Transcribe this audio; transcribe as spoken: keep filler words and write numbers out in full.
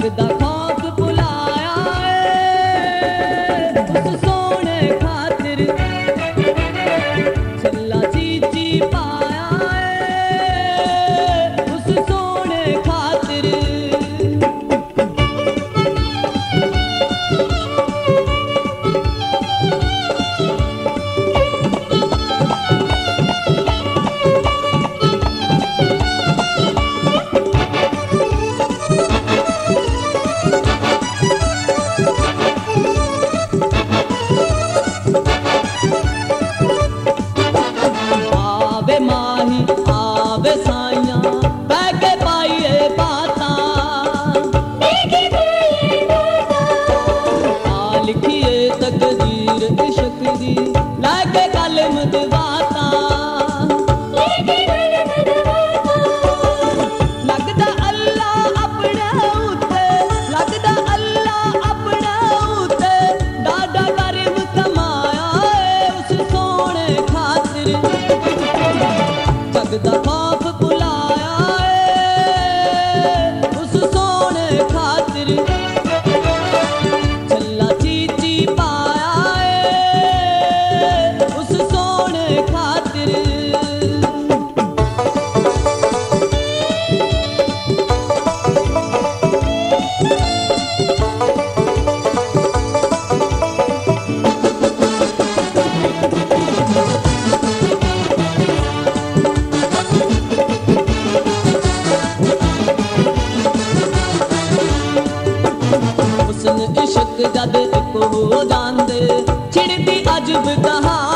जगदा खौफ बुलाया ए उस सोने खातिर छल्ला चीची पाया ए उस सोने खातिर। आवे माही आवे साइया बैगे पाइए बाता आ लिखिए तकदीर इश्क दी लागे कलम दवाता। लगदा अल्लाह अपने उत्ते लगदा अल्लाह अपने उत्ते डाडा करम कमाया ए उस सोने खातिर। जगदा खौफ बुलाया ए उस सोने खातिर छल्ला चीची पाया ए उस सोने खातिर। हुस्न इश्क जद इक हो जांदे छिड़दी अजब कहानी